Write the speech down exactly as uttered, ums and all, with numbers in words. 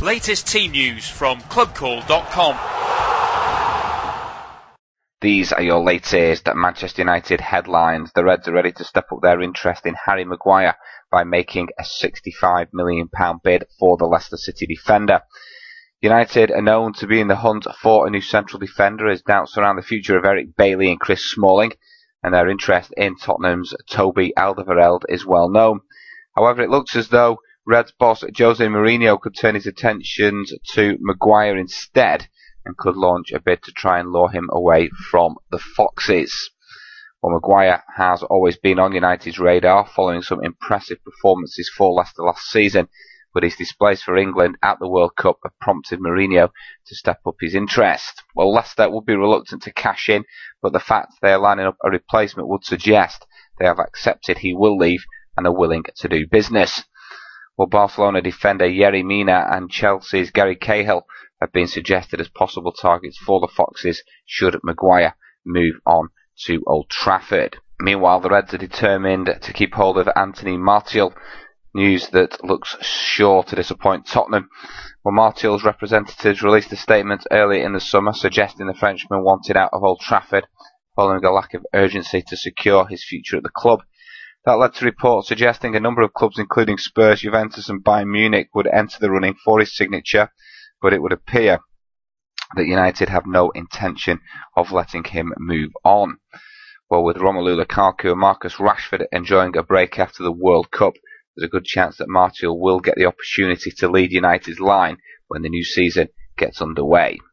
Latest team news from club call dot com. These are your latest Manchester United headlines. The Reds are ready to step up their interest in Harry Maguire by making a sixty-five million pounds bid for the Leicester City defender. United are known to be in the hunt for a new central defender as doubts around the future of Eric Bailly and Chris Smalling, and their interest in Tottenham's Toby Alderweireld is well known. However, it looks as though Reds boss Jose Mourinho could turn his attentions to Maguire instead and could launch a bid to try and lure him away from the Foxes. Well, Maguire has always been on United's radar following some impressive performances for Leicester last season, but his displays for England at the World Cup have prompted Mourinho to step up his interest. Well, Leicester would be reluctant to cash in, but the fact they are lining up a replacement would suggest they have accepted he will leave and are willing to do business. Well, Barcelona defender Yerry Mina and Chelsea's Gary Cahill have been suggested as possible targets for the Foxes should Maguire move on to Old Trafford. Meanwhile, the Reds are determined to keep hold of Anthony Martial, news that looks sure to disappoint Tottenham. Well, Martial's representatives released a statement early in the summer suggesting the Frenchman wanted out of Old Trafford following a lack of urgency to secure his future at the club. That led to reports suggesting a number of clubs, including Spurs, Juventus and Bayern Munich, would enter the running for his signature, but it would appear that United have no intention of letting him move on. Well, with Romelu Lukaku and Marcus Rashford enjoying a break after the World Cup, there's a good chance that Martial will get the opportunity to lead United's line when the new season gets underway.